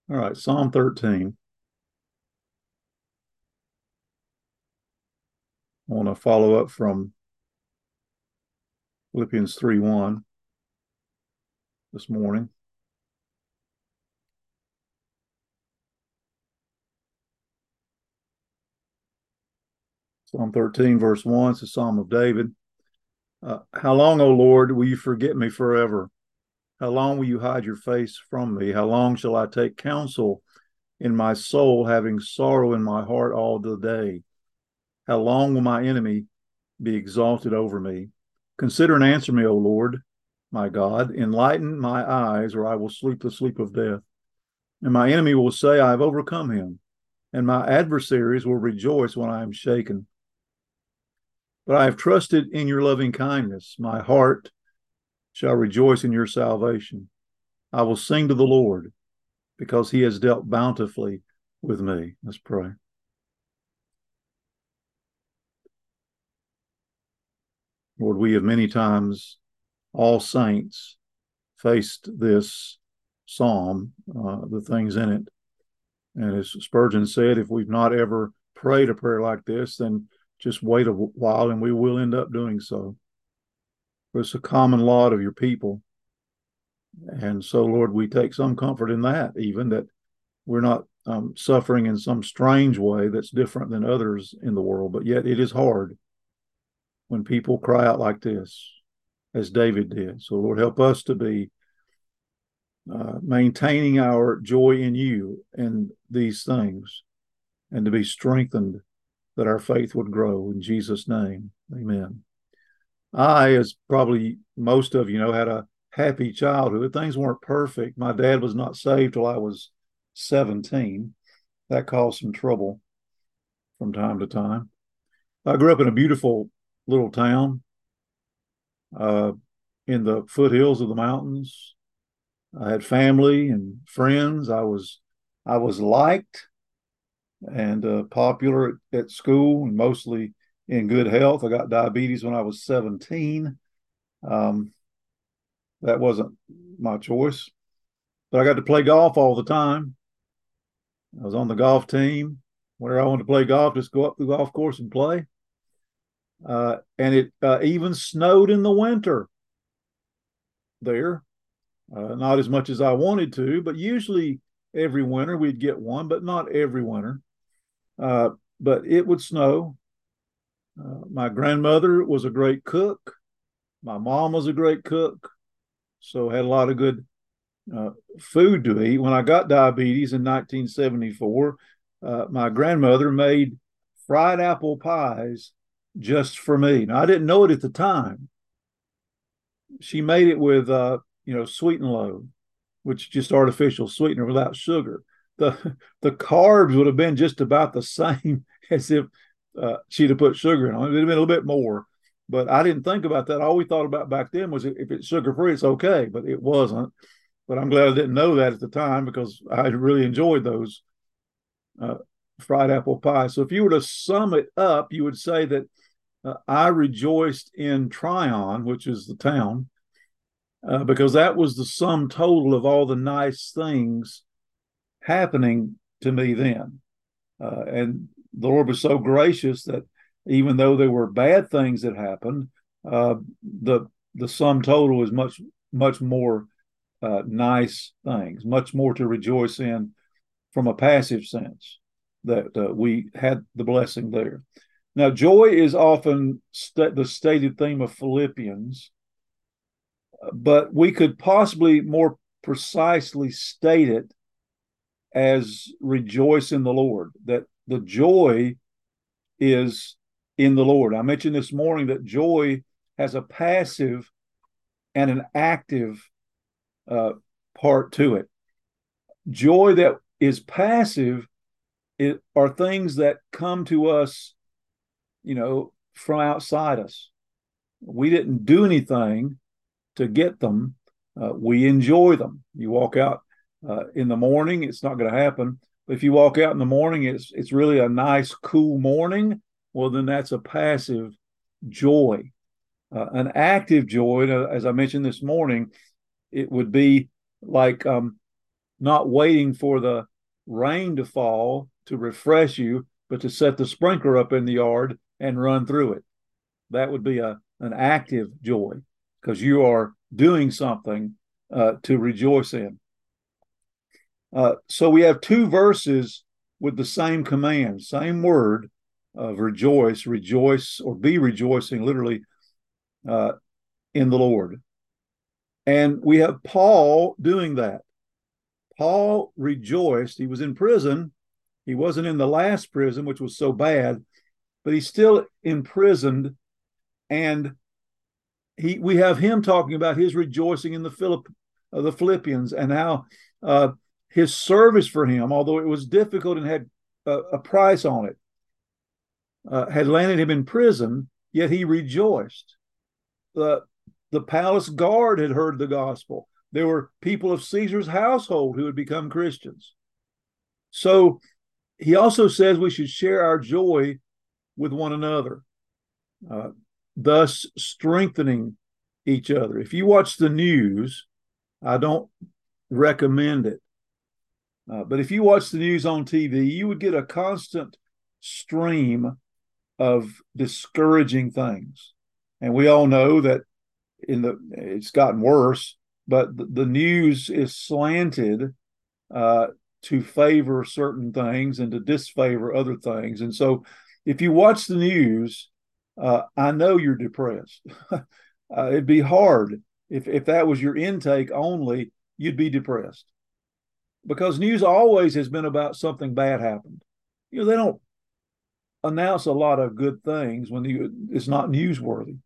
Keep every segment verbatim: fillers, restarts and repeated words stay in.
All right, Psalm thirteen. I want to follow up from Philippians three one this morning. Psalm thirteen, verse one, it's a Psalm of David. Uh, How long, O Lord, will you forget me forever? How long will you hide your face from me? How long shall I take counsel in my soul, having sorrow in my heart all the day? How long will my enemy be exalted over me? Consider and answer me, O Lord, my God. Enlighten my eyes, or I will sleep the sleep of death. And my enemy will say, I have overcome him, and my adversaries will rejoice when I am shaken. But I have trusted in your loving kindness. My heart shall rejoice in your salvation. I will sing to the Lord because he has dealt bountifully with me. Let's pray. Lord, we have many times, all saints, faced this psalm, uh, the things in it. And as Spurgeon said, if we've not ever prayed a prayer like this, then just wait a while and we will end up doing so. But it's a common lot of your people. And so, Lord, we take some comfort in that, even that we're not um, suffering in some strange way that's different than others in the world. But yet it is hard when people cry out like this, as David did. So, Lord, help us to be uh, maintaining our joy in you and these things, and to be strengthened that our faith would grow. In Jesus' name, amen. I, as probably most of you know, had a happy childhood. Things weren't perfect. My dad was not saved till I was seventeen. That caused some trouble from time to time. I grew up in a beautiful little town uh, in the foothills of the mountains. I had family and friends. I was I was liked and uh, popular at, at school, and mostly in good health. I got diabetes when I was seventeen. Um, that wasn't my choice, but I got to play golf all the time. I was on the golf team. Whenever I wanted to play golf, just go up the golf course and play. Uh, and it uh, even snowed in the winter there. Uh, not as much as I wanted to, but usually every winter we'd get one, but not every winter. Uh, but it would snow. Uh, my grandmother was a great cook. My mom was a great cook, so had a lot of good uh, food to eat. When I got diabetes in nineteen seventy-four, uh, my grandmother made fried apple pies just for me. Now, I didn't know it at the time. She made it with, uh, you know, sweet and low, which is just artificial sweetener without sugar. The the carbs would have been just about the same as if uh, she'd have put sugar in it. It'd have been a little bit more, but I didn't think about that. All we thought about back then was if it's sugar free, it's okay, but it wasn't. But I'm glad I didn't know that at the time because I really enjoyed those uh, fried apple pies. So if you were to sum it up, you would say that uh, I rejoiced in Tryon, which is the town, uh, because that was the sum total of all the nice things happening to me then. Uh, and the Lord was so gracious that even though there were bad things that happened, uh, the the sum total is much much more uh, nice things, much more to rejoice in from a passive sense that uh, we had the blessing there. Now, joy is often st- the stated theme of Philippians, but we could possibly more precisely state it as rejoice in the Lord, that the joy is in the Lord. I mentioned this morning that joy has a passive and an active uh, part to it. Joy that is passive it, are things that come to us, you know, from outside us. We didn't do anything to get them. Uh, we enjoy them. You walk out uh, in the morning, it's not going to happen. But if you walk out in the morning, it's it's really a nice, cool morning. Well, then that's a passive joy. Uh, an active joy, uh, as I mentioned this morning, it would be like um, not waiting for the rain to fall to refresh you, but to set the sprinkler up in the yard and run through it. That would be a an active joy because you are doing something uh, to rejoice in. Uh, so we have two verses with the same command, same word of rejoice, rejoice, or be rejoicing, literally, uh, in the Lord. And we have Paul doing that. Paul rejoiced. He was in prison. He wasn't in the last prison, which was so bad, but he's still imprisoned. And he, we have him talking about his rejoicing in the Philipp, uh, the Philippians, and how uh, his service for him, although it was difficult and had a, a price on it, uh, had landed him in prison, yet he rejoiced. The, the palace guard had heard the gospel. There were people of Caesar's household who had become Christians. So he also says we should share our joy with one another, uh, thus strengthening each other. If you watch the news, I don't recommend it. Uh, but if you watch the news on T V, you would get a constant stream of discouraging things. And we all know that in the it's gotten worse, but the, the news is slanted uh, to favor certain things and to disfavor other things. And so if you watch the news, uh, I know you're depressed. uh, it'd be hard if, if that was your intake only, you'd be depressed. Because news always has been about something bad happened. You know, they don't announce a lot of good things when you, it's not newsworthy.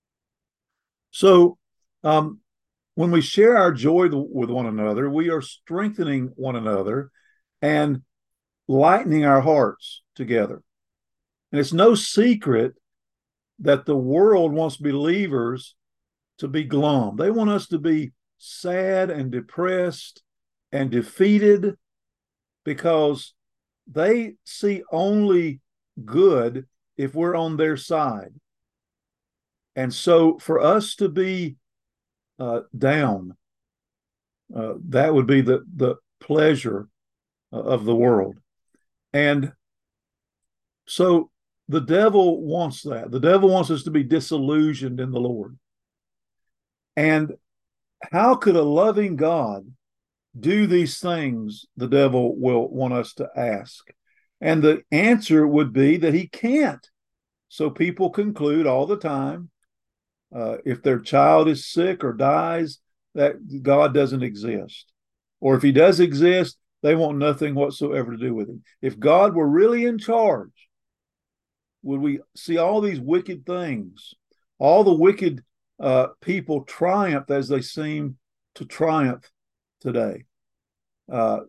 So um, when we share our joy with one another, we are strengthening one another and lightening our hearts together. And it's no secret that the world wants believers to be glum. They want us to be sad and depressed and defeated because they see only good if we're on their side. And so for us to be uh, down, uh, that would be the, the pleasure of the world. And so the devil wants that. The devil wants us to be disillusioned in the Lord. And how could a loving God do these things? The devil will want us to ask. And the answer would be that he can't. So people conclude all the time, uh, if their child is sick or dies, that God doesn't exist. Or if he does exist, they want nothing whatsoever to do with him. If God were really in charge, would we see all these wicked things, all the wicked uh, people triumph as they seem to triumph today? Uh,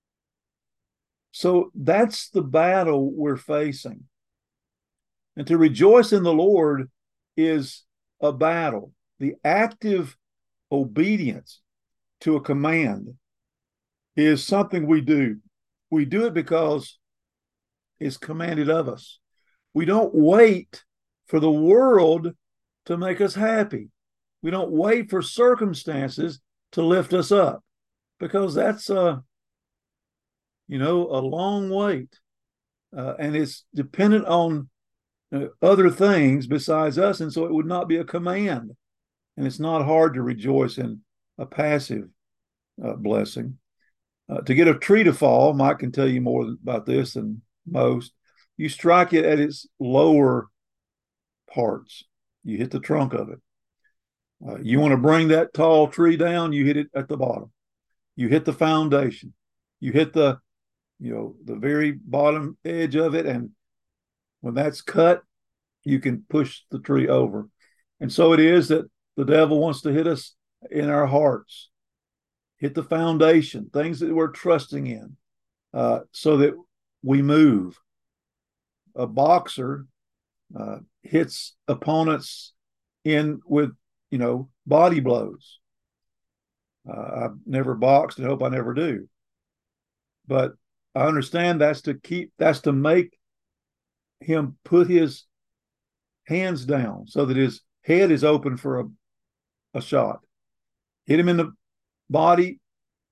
so that's the battle we're facing. And to rejoice in the Lord is a battle. The active obedience to a command is something we do. We do it because it's commanded of us. We don't wait for the world to make us happy. We don't wait for circumstances to lift us up, because that's a, you know, a long wait. Uh, and it's dependent on uh, other things besides us. And so it would not be a command. And it's not hard to rejoice in a passive uh, blessing. Uh, to get a tree to fall, Mike can tell you more about this than most. You strike it at its lower parts. You hit the trunk of it. Uh, you want to bring that tall tree down, you hit it at the bottom. You hit the foundation. You hit the, you know, the very bottom edge of it. And when that's cut, you can push the tree over. And so it is that the devil wants to hit us in our hearts, hit the foundation, things that we're trusting in, uh, so that we move. A boxer uh, hits opponents in with, you know, body blows. Uh, I've never boxed and hope I never do. But I understand that's to keep, that's to make him put his hands down so that his head is open for a, a shot. Hit him in the body,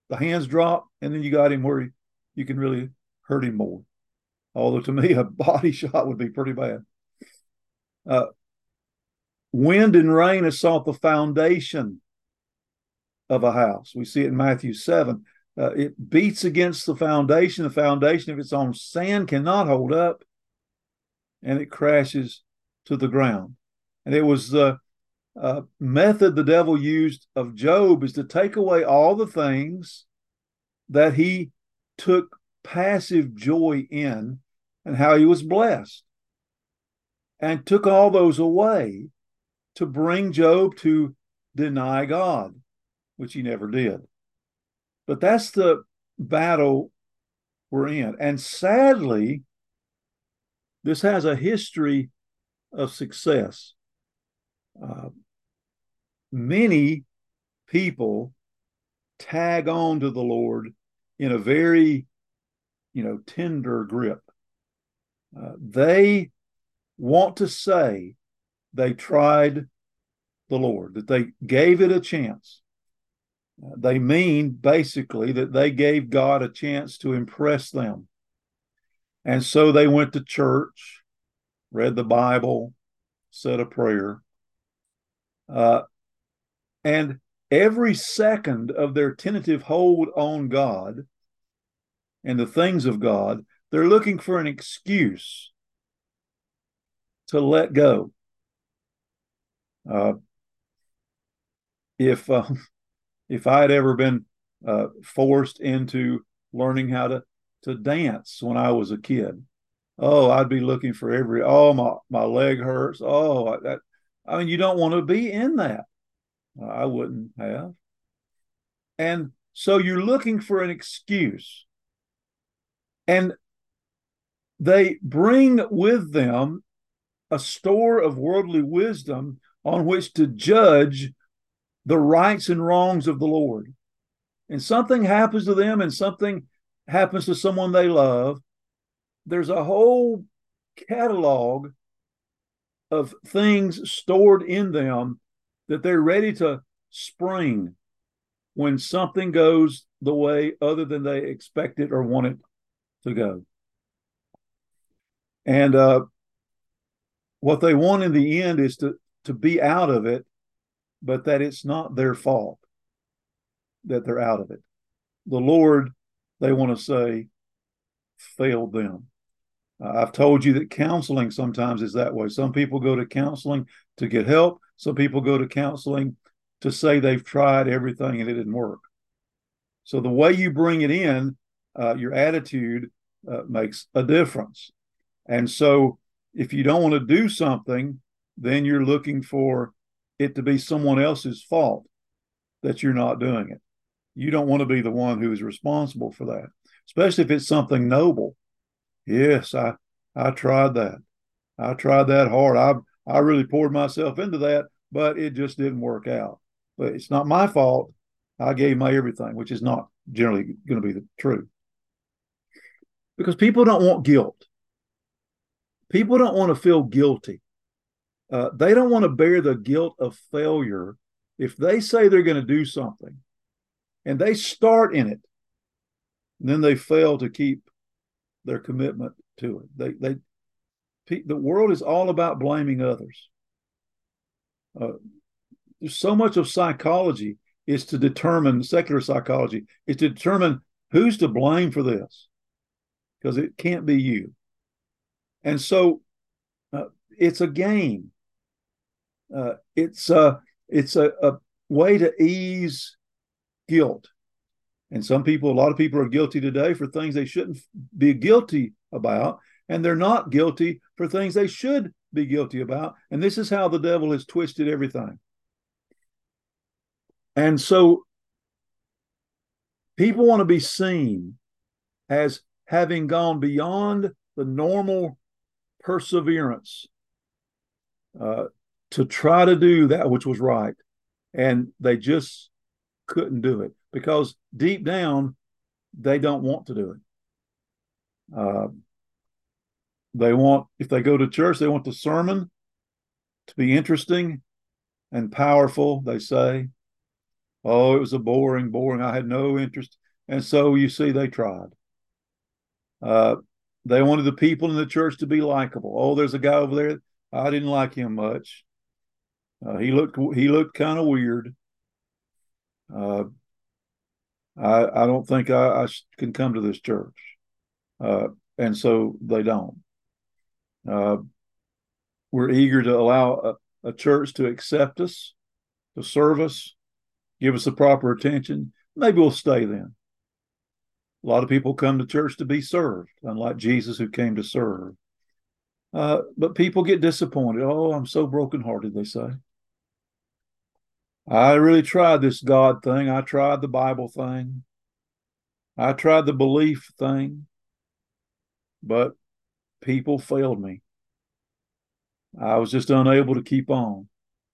the hands drop, and then you got him where he, you can really hurt him more. Although to me, a body shot would be pretty bad. Uh, wind and rain assault the foundation of a house. We see it in Matthew seven. Uh, it beats against the foundation. The foundation, if it's on sand, cannot hold up, and it crashes to the ground. And it was the uh, method the devil used of Job is to take away all the things that he took passive joy in and how he was blessed, and took all those away to bring Job to deny God, which he never did. But that's the battle we're in. And sadly, this has a history of success. Uh, many people tag on to the Lord in a very, you know, tender grip. Uh, they want to say they tried the Lord, that they gave it a chance. Uh, they mean basically that they gave God a chance to impress them. And so they went to church, read the Bible, said a prayer. Uh, and every second of their tentative hold on God and the things of God, they're looking for an excuse to let go. Uh, if uh, if I had ever been uh, forced into learning how to to dance when I was a kid, oh, I'd be looking for every, oh, my, my leg hurts. Oh, that, I mean, you don't want to be in that. I wouldn't have. And so you're looking for an excuse. And they bring with them a store of worldly wisdom on which to judge the rights and wrongs of the Lord. And something happens to them and something happens to someone they love, there's a whole catalog of things stored in them that they're ready to spring when something goes the way other than they expected or wanted to go. And uh, what they want in the end is to, to be out of it, but that it's not their fault that they're out of it. The Lord, they want to say, failed them. Uh, I've told you that counseling sometimes is that way. Some people go to counseling to get help. Some people go to counseling to say they've tried everything and it didn't work. So the way you bring it in, uh, your attitude uh, makes a difference. And so if you don't want to do something, then you're looking for it to be someone else's fault that you're not doing it. You don't want to be the one who is responsible for that, especially if it's something noble. Yes, I I tried that. I tried that hard. I I really poured myself into that, but it just didn't work out. But it's not my fault. I gave my everything, which is not generally going to be the truth. Because people don't want guilt. People don't want to feel guilty. Uh, they don't want to bear the guilt of failure if they say they're going to do something and they start in it, then they fail to keep their commitment to it. They, they, the world is all about blaming others. Uh, there's so much of psychology is to determine, secular psychology is to determine who's to blame for this, because it can't be you. And so uh, it's a game. Uh, it's uh, it's a, a way to ease guilt. And some people, a lot of people are guilty today for things they shouldn't be guilty about, and they're not guilty for things they should be guilty about. And this is how the devil has twisted everything. And so people want to be seen as having gone beyond the normal perseverance uh, to try to do that which was right. And they just couldn't do it because deep down, they don't want to do it. Uh, they want, if they go to church, they want the sermon to be interesting and powerful, they say. Oh, it was a boring, boring. I had no interest. And so you see, they tried. Uh, they wanted the people in the church to be likable. Oh, there's a guy over there. I didn't like him much. Uh, he looked he looked kind of weird. Uh, I I don't think I, I can come to this church, uh, and so they don't. Uh, we're eager to allow a, a church to accept us, to serve us, give us the proper attention. Maybe we'll stay then. A lot of people come to church to be served, unlike Jesus who came to serve. Uh, but people get disappointed. Oh, I'm so brokenhearted, they say. I really tried this God thing. I tried the Bible thing. I tried the belief thing, but people failed me. I was just unable to keep on.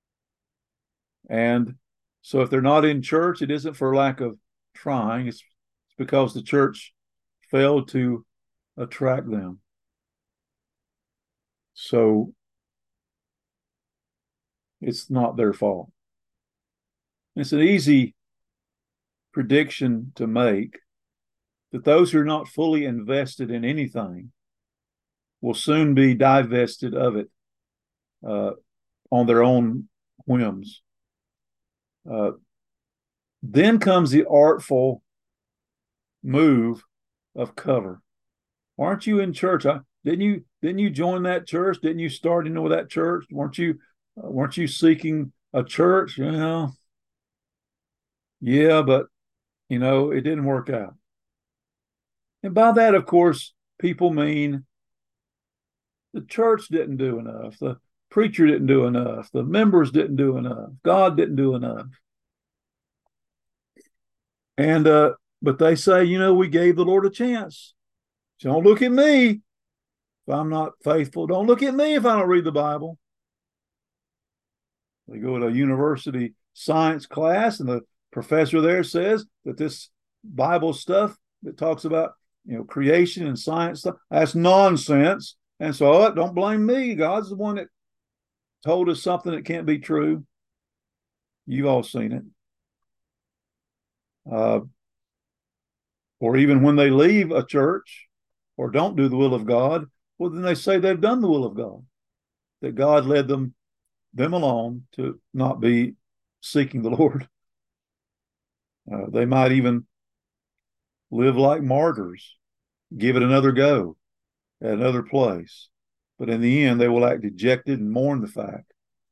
And so if they're not in church, it isn't for lack of trying. It's, it's because the church failed to attract them. So it's not their fault. It's an easy prediction to make that those who are not fully invested in anything will soon be divested of it uh, on their own whims. Uh, then comes the artful move of cover. Aren't you in church? I, didn't you didn't you join that church? Didn't you start into that church? Weren't you uh, weren't you seeking a church? You know, yeah, but you know it didn't work out. And by that, of course, people mean the church didn't do enough, the preacher didn't do enough, the members didn't do enough, God didn't do enough. And uh, but they say, you know, we gave the Lord a chance. Don't look at me if I'm not faithful. Don't look at me if I don't read the Bible. They go to a university science class, and the professor there says that this Bible stuff that talks about, you know, creation and science stuff, that's nonsense. And so, oh, don't blame me. God's the one that told us something that can't be true. You've all seen it. Uh, or even when they leave a church or don't do the will of God, well, then they say they've done the will of God, that God led them them alone to not be seeking the Lord. Uh, they might even live like martyrs, give it another go at another place. But in the end, they will act dejected and mourn the fact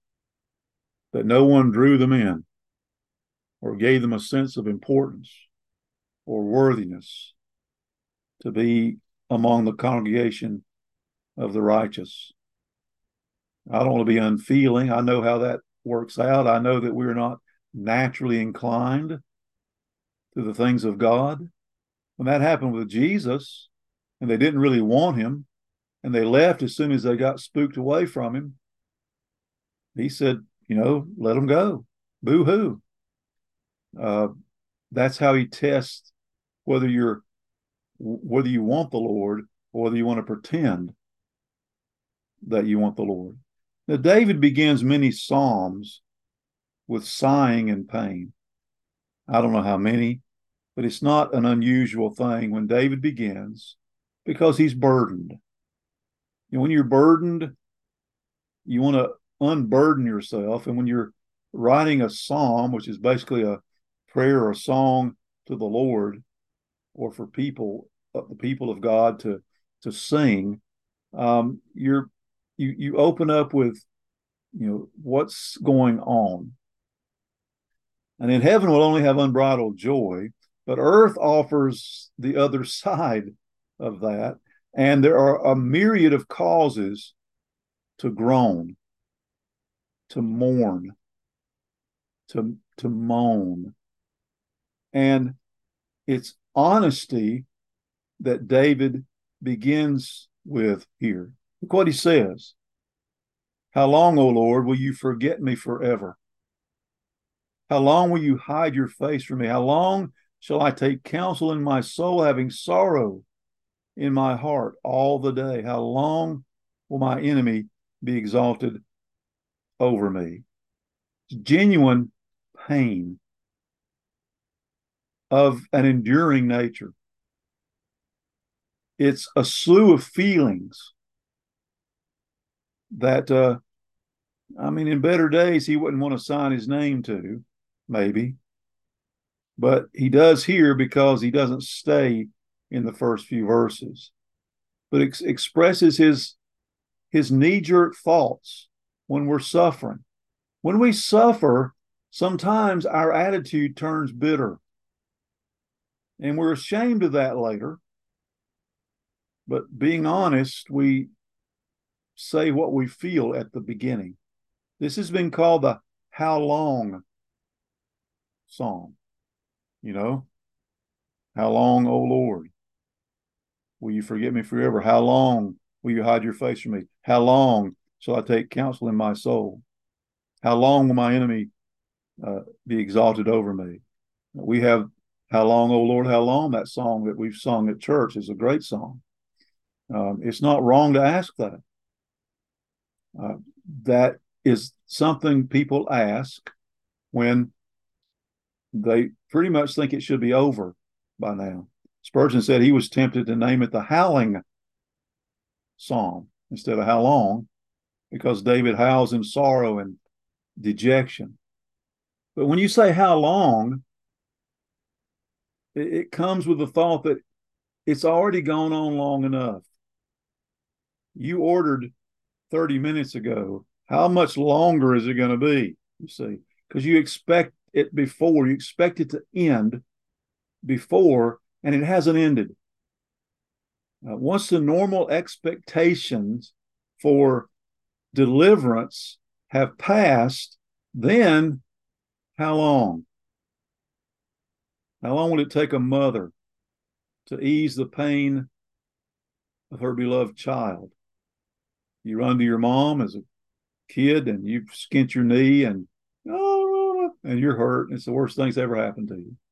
that no one drew them in or gave them a sense of importance or worthiness to be among the congregation of the righteous. I don't want to be unfeeling. I know how that works out. I know that we're not naturally inclined to the things of God. When that happened with Jesus, and they didn't really want him, and they left as soon as they got spooked away from him, he said, you know, let them go. Boo-hoo. Uh, that's how he tests whether you're whether you want the Lord or whether you want to pretend that you want the Lord. Now, David begins many psalms with sighing and pain. I don't know how many, but it's not an unusual thing when David begins because he's burdened. You know, when you're burdened, you want to unburden yourself. And when you're writing a psalm, which is basically a prayer or a song to the Lord or for people, uh, the people of God to to sing, um, you're you you open up with, you know, what's going on. And in heaven we'll only have unbridled joy, but earth offers the other side of that. And there are a myriad of causes to groan, to mourn, to, to moan. And it's honesty that David begins with here. Look what he says. How long, O Lord, will you forget me forever? How long will you hide your face from me? How long shall I take counsel in my soul, having sorrow in my heart all the day? How long will my enemy be exalted over me? It's genuine pain of an enduring nature. It's a slew of feelings that, uh, I mean, in better days, he wouldn't want to sign his name to, maybe. But he does here because he doesn't stay in the first few verses, but ex- expresses his, his knee-jerk thoughts when we're suffering. When we suffer, sometimes our attitude turns bitter. And we're ashamed of that later. But being honest, we say what we feel at the beginning. This has been called the how long psalm. You know, how long, O Lord, will you forget me forever? How long will you hide your face from me? How long shall I take counsel in my soul? How long will my enemy uh, be exalted over me? We have How Long, O Lord, How Long? That song that we've sung at church is a great song. Um, it's not wrong to ask that. Uh, that is something people ask when they pretty much think it should be over by now. Spurgeon said he was tempted to name it the howling psalm instead of how long, because David howls in sorrow and dejection. But when you say how long, it, it comes with the thought that it's already gone on long enough. You ordered thirty minutes ago. How much longer is it going to be? You see, because you expect it before, you expect it to end before, and it hasn't ended. Uh, once the normal expectations for deliverance have passed, then how long? How long will it take a mother to ease the pain of her beloved child? You run to your mom as a kid and you skint your knee and oh, and you're hurt. It's the worst thing that's ever happened to you.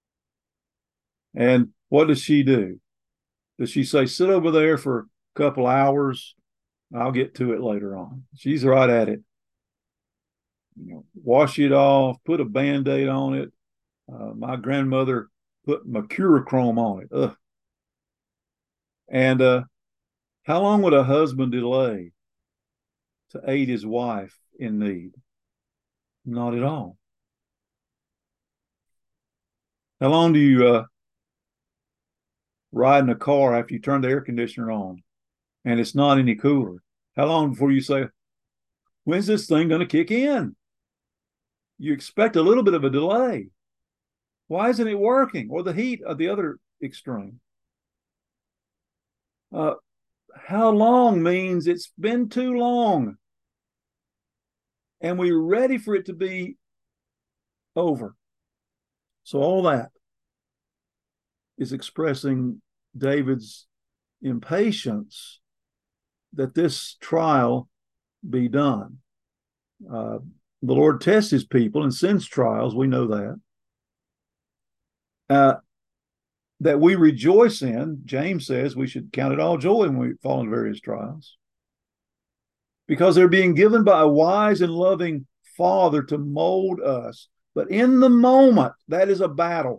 And what does she do? Does she say, sit over there for a couple hours? I'll get to it later on. She's right at it. You know, wash it off, put a Band-Aid on it. Uh, my grandmother put mercurochrome on it. Ugh. And uh, how long would a husband delay to aid his wife in need? Not at all. How long do you uh, ride in a car after you turn the air conditioner on and it's not any cooler? How long before you say, when's this thing going to kick in? You expect a little bit of a delay. Why isn't it working? Or the heat of the other extreme. Uh, how long means it's been too long. And we're ready for it to be over. So all that is expressing David's impatience that this trial be done. Uh, the Lord tests his people and sends trials. We know that. Uh, that we rejoice in. James says we should count it all joy when we fall into various trials, because they're being given by a wise and loving Father to mold us. But in the moment, that is a battle.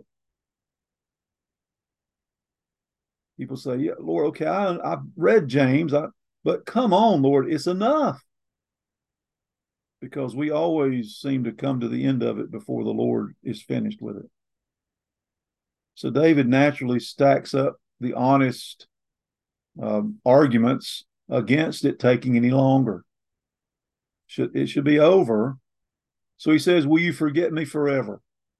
People say, yeah, Lord, okay, I, I've read James, I, but come on, Lord, it's enough. Because we always seem to come to the end of it before the Lord is finished with it. So David naturally stacks up the honest um, arguments against it taking any longer. Should, it should be over. So he says, will you forget me forever?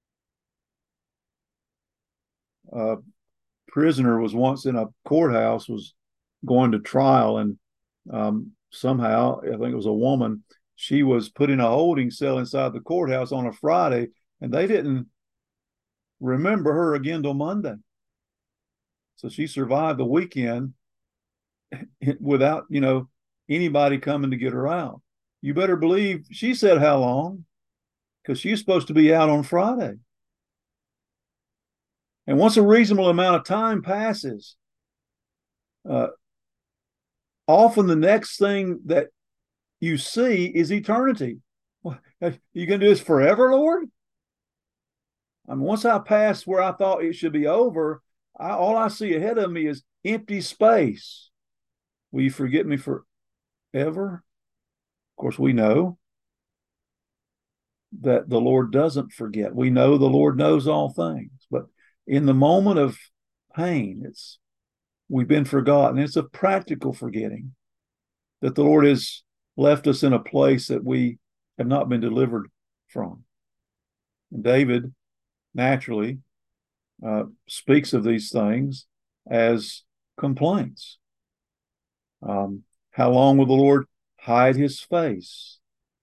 A prisoner was once in a courthouse, was going to trial, and um, somehow, I think it was a woman, she was put in a holding cell inside the courthouse on a Friday, and they didn't remember her again till Monday. So she survived the weekend without, you know, anybody coming to get her out. You better believe she said how long, because she's supposed to be out on Friday. And once a reasonable amount of time passes, uh, often the next thing that you see is eternity. Well, you going to do this forever, Lord? I mean, once I pass where I thought it should be over, I, all I see ahead of me is empty space. Will you forget me forever? Of course, we know that the Lord doesn't forget. We know the Lord knows all things, but in the moment of pain, it's we've been forgotten. It's a practical forgetting that the Lord has left us in a place that we have not been delivered from. And David naturally uh, speaks of these things as complaints. Um, how long will the Lord hide his face?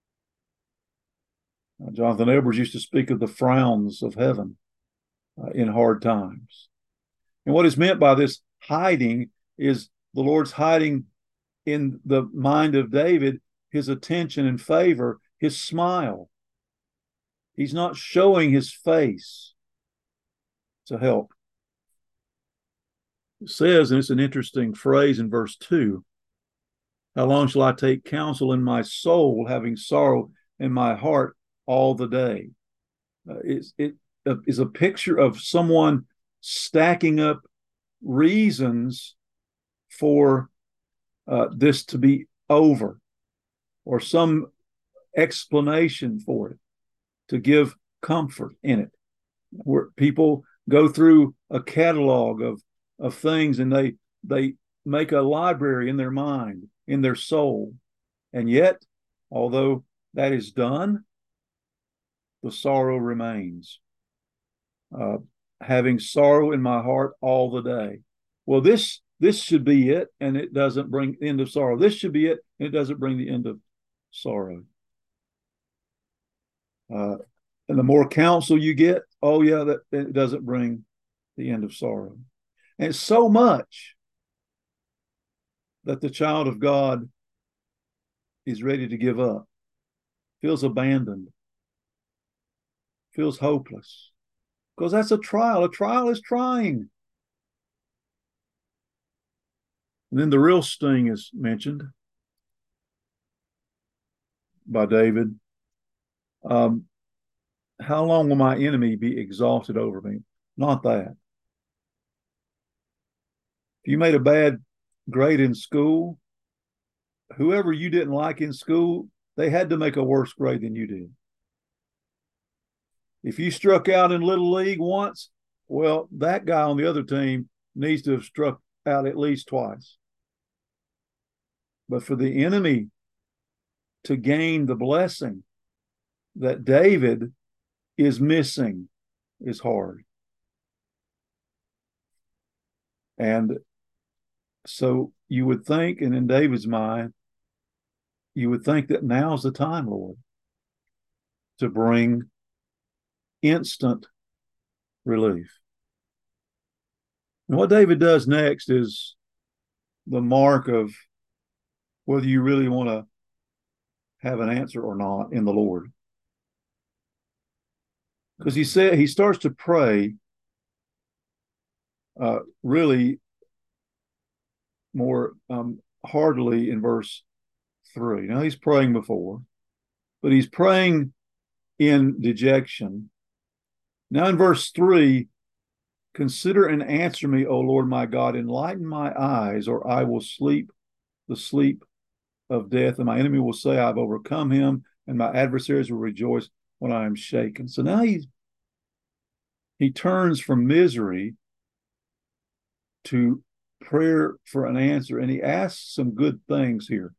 Uh, Jonathan Edwards used to speak of the frowns of heaven uh, in hard times. And what is meant by this hiding is the Lord's hiding in the mind of David his attention and favor, his smile. He's not showing his face to help. It says, and it's an interesting phrase in verse two, how long shall I take counsel in my soul, having sorrow in my heart all the day? Uh, it's, it uh, is a picture of someone stacking up reasons for uh, this to be over, or some explanation for it, to give comfort in it. Where people go through a catalog of, of things and they they make a library in their mind, in their soul. And yet, although that is done, the sorrow remains. Uh, having sorrow in my heart all the day. Well, this this should be it, and it doesn't bring the end of sorrow. This should be it, and it doesn't bring the end of sorrow. Uh, and the more counsel you get, oh yeah, that it doesn't bring the end of sorrow. And it's so much that the child of God is ready to give up, feels abandoned, feels hopeless. Because that's a trial. A trial is trying. And then the real sting is mentioned by David. Um, how long will my enemy be exalted over me? Not that. If you made a bad grade in school, whoever you didn't like in school, they had to make a worse grade than you did. If you struck out in Little League once, well, that guy on the other team needs to have struck out at least twice. But for the enemy to gain the blessing that David is missing is hard. And so you would think, and in David's mind, you would think that now's the time, Lord, to bring instant relief. And what David does next is the mark of whether you really want to have an answer or not in the Lord. Because he said he starts to pray uh, really more um, heartily in verse three. Now he's praying before, but he's praying in dejection. Now in verse three, consider and answer me, O Lord my God, enlighten my eyes, or I will sleep the sleep of death, and my enemy will say, I've overcome him, and my adversaries will rejoice when I am shaken. So now he, he turns from misery to prayer for an answer, and he asks some good things here.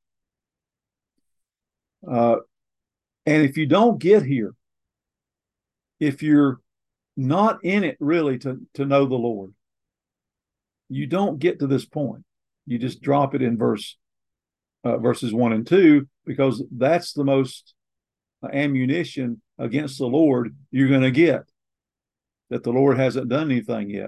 Uh, and if you don't get here, if you're not in it really to, to know the Lord, you don't get to this point. You just drop it in verse uh, verses one and two, because that's the most ammunition against the Lord you're going to get, that the Lord hasn't done anything yet.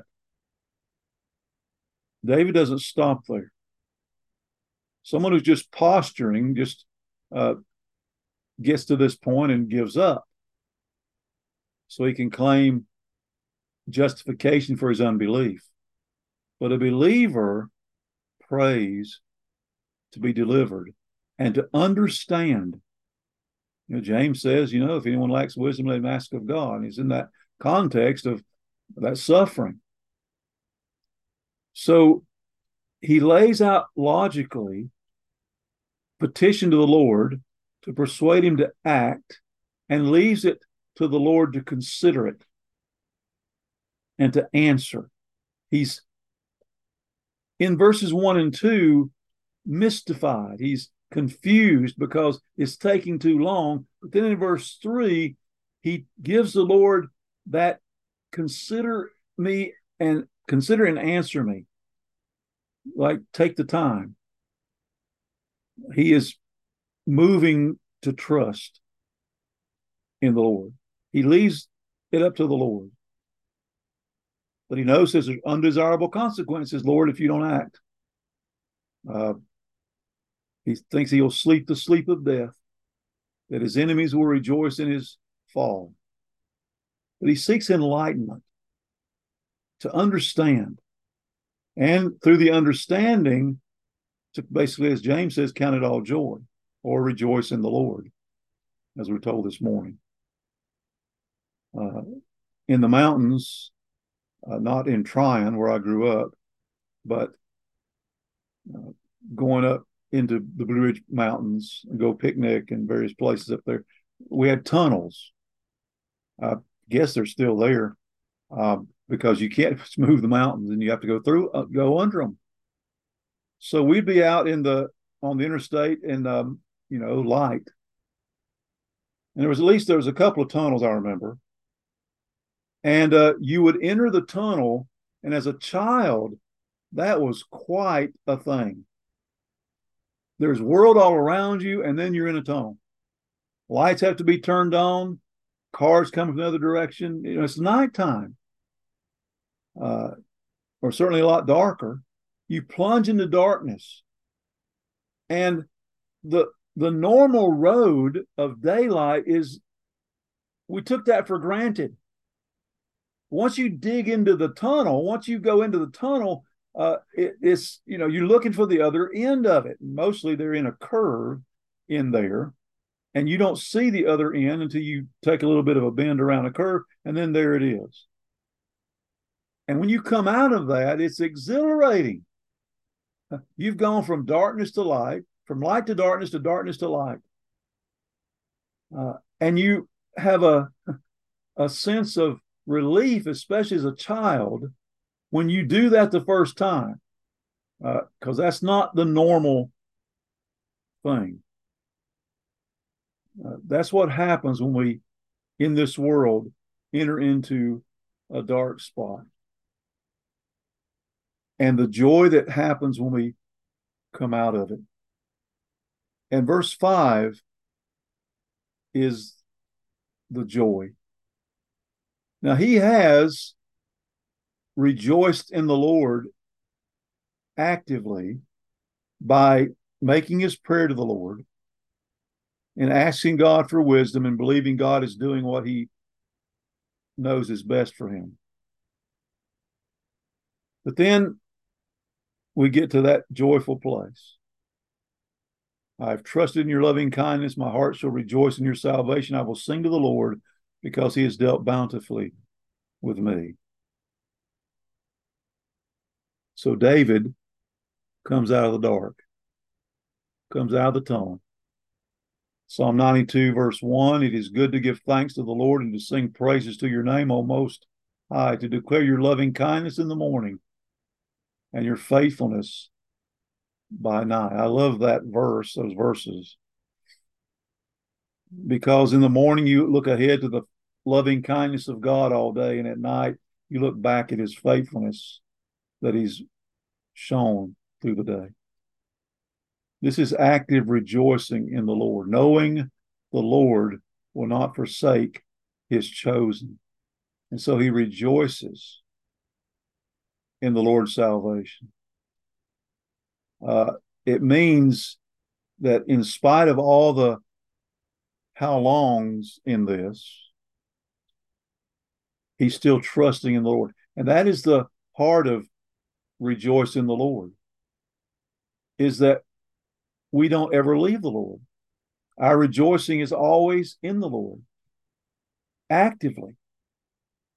David doesn't stop there. Someone who's just posturing just uh, gets to this point and gives up so he can claim justification for his unbelief. But a believer prays to be delivered and to understand. You know, James says, you know, if anyone lacks wisdom, let him ask of God. And he's in that context of that suffering. So he lays out logically petition to the Lord to persuade him to act, and leaves it to the Lord to consider it and to answer. He's in verses one and two mystified. He's confused because it's taking too long. But then in verse three, he gives the Lord that consider me and consider and answer me. Like, take the time. He is moving to trust in the Lord. He leaves it up to the Lord. But he knows there's undesirable consequences, Lord, if you don't act. Uh, he thinks he'll sleep the sleep of death, that his enemies will rejoice in his fall. But he seeks enlightenment to understand. And through the understanding, to basically, as James says, count it all joy or rejoice in the Lord, as we're told this morning. Uh, in the mountains, uh, not in Tryon, where I grew up, but uh, going up into the Blue Ridge Mountains and go picnic in various places up there, we had tunnels. I guess they're still there uh, because you can't smooth the mountains and you have to go through, uh, go under them. So we'd be out in the on the interstate in um, you know light, and there was at least there was a couple of tunnels I remember, and uh, you would enter the tunnel, and as a child, that was quite a thing. There's world all around you, and then you're in a tunnel. Lights have to be turned on. Cars come from the other direction. You know, it's nighttime, uh, or certainly a lot darker. You plunge into darkness, and the the normal road of daylight is, we took that for granted. Once you dig into the tunnel, once you go into the tunnel, uh, it, it's, you know, you're looking for the other end of it. Mostly they're in a curve in there, and you don't see the other end until you take a little bit of a bend around a curve, and then there it is. And when you come out of that, it's exhilarating. You've gone from darkness to light, from light to darkness to darkness to light. Uh, and you have a, a sense of relief, especially as a child, when you do that the first time, because uh, that's not the normal thing. Uh, that's what happens when we, in this world, enter into a dark spot. And the joy that happens when we come out of it. And verse five is the joy. Now, he has rejoiced in the Lord actively by making his prayer to the Lord and asking God for wisdom and believing God is doing what he knows is best for him. But then we get to that joyful place. I've trusted in your loving kindness. My heart shall rejoice in your salvation. I will sing to the Lord because he has dealt bountifully with me. So David comes out of the dark, comes out of the tunnel. Psalm ninety-two, verse one, it is good to give thanks to the Lord and to sing praises to your name, O Most High, to declare your loving kindness in the morning and your faithfulness by night. I love that verse, those verses, because in the morning you look ahead to the loving kindness of God all day, and at night you look back at his faithfulness that he's shown through the day. This is active rejoicing in the Lord, knowing the Lord will not forsake his chosen. And so he rejoices in the Lord's salvation. Uh, it means that in spite of all the how longs in this, he's still trusting in the Lord. And that is the heart of rejoice in the Lord, is that we don't ever leave the Lord. Our rejoicing is always in the Lord, actively.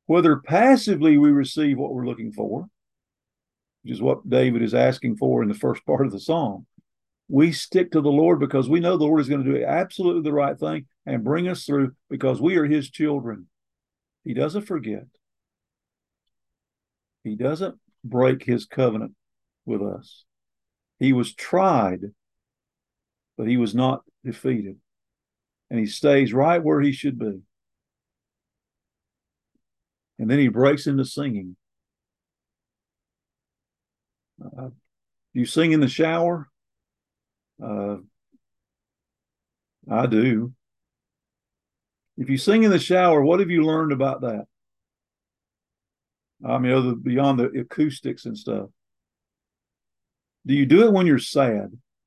Whether passively we receive what we're looking for, which is what David is asking for in the first part of the psalm, we stick to the Lord because we know the Lord is going to do absolutely the right thing and bring us through because we are his children. He doesn't forget. He doesn't break his covenant with us. He was tried, but he was not defeated. And he stays right where he should be. And then he breaks into singing. Uh, you sing in the shower? Uh, I do. If you sing in the shower, what have you learned about that? I mean, other beyond the acoustics and stuff. Do you do it when you're sad?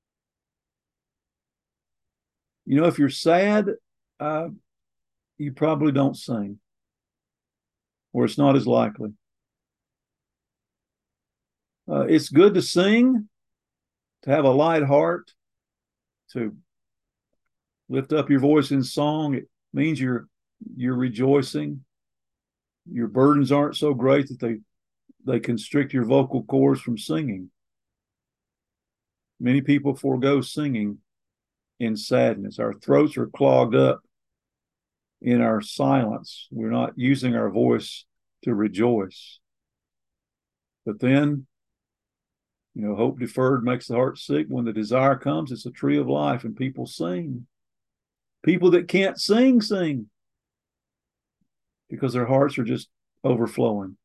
You know, if you're sad, uh, you probably don't sing, or it's not as likely. Uh, it's good to sing, to have a light heart, to lift up your voice in song. It means you're you're rejoicing. Your burdens aren't so great that they they constrict your vocal cords from singing. Many people forego singing in sadness. Our throats are clogged up in our silence. We're not using our voice to rejoice. But then, you know, hope deferred makes the heart sick. When the desire comes, it's a tree of life, and people sing. People that can't sing, sing because their hearts are just overflowing.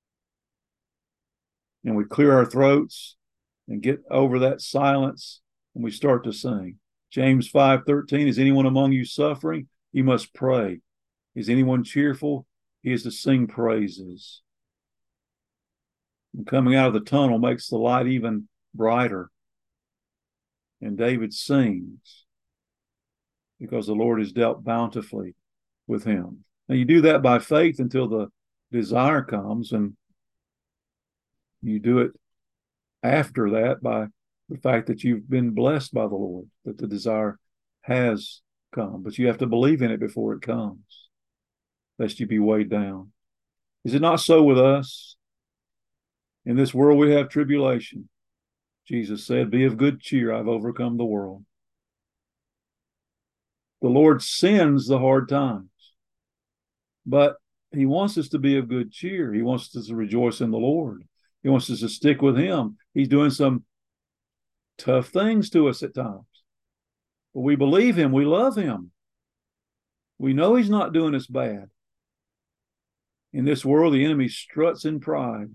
And we clear our throats and get over that silence, and we start to sing. James five thirteen, is anyone among you suffering? You must pray. Is anyone cheerful? He is to sing praises. And coming out of the tunnel makes the light even brighter. And David sings because the Lord has dealt bountifully with him. Now, you do that by faith until the desire comes, and you do it after that by the fact that you've been blessed by the Lord, that the desire has come. But you have to believe in it before it comes, lest you be weighed down. Is it not so with us? In this world we have tribulation. Jesus said, be of good cheer, I've overcome the world. The Lord sends the hard times, but he wants us to be of good cheer. He wants us to rejoice in the Lord. He wants us to stick with him. He's doing some tough things to us at times, but we believe him. We love him. We know he's not doing us bad. In this world, the enemy struts in pride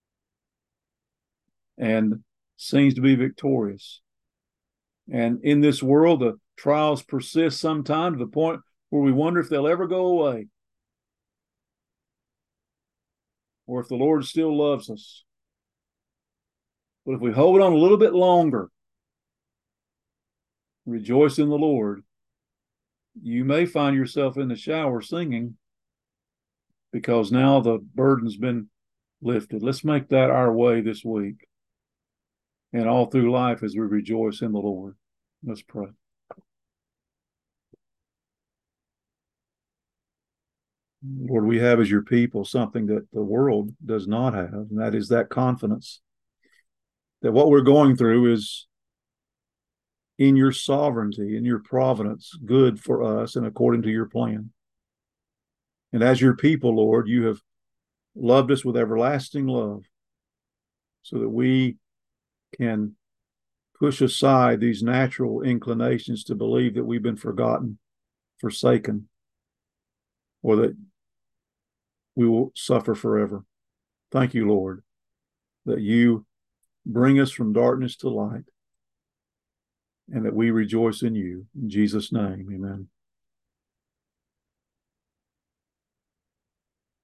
and seems to be victorious. And in this world, the trials persist sometimes to the point where we wonder if they'll ever go away, or if the Lord still loves us. But if we hold on a little bit longer, rejoice in the Lord, you may find yourself in the shower singing because now the burden's been lifted. Let's make that our way this week and all through life as we rejoice in the Lord. Let's pray. Lord, we have as your people something that the world does not have, and that is that confidence that what we're going through is in your sovereignty, in your providence, good for us and according to your plan. And as your people, Lord, you have loved us with everlasting love so that we can push aside these natural inclinations to believe that we've been forgotten, forsaken, or that we will suffer forever. Thank you, Lord, that you bring us from darkness to light and that we rejoice in you. In Jesus' name, amen.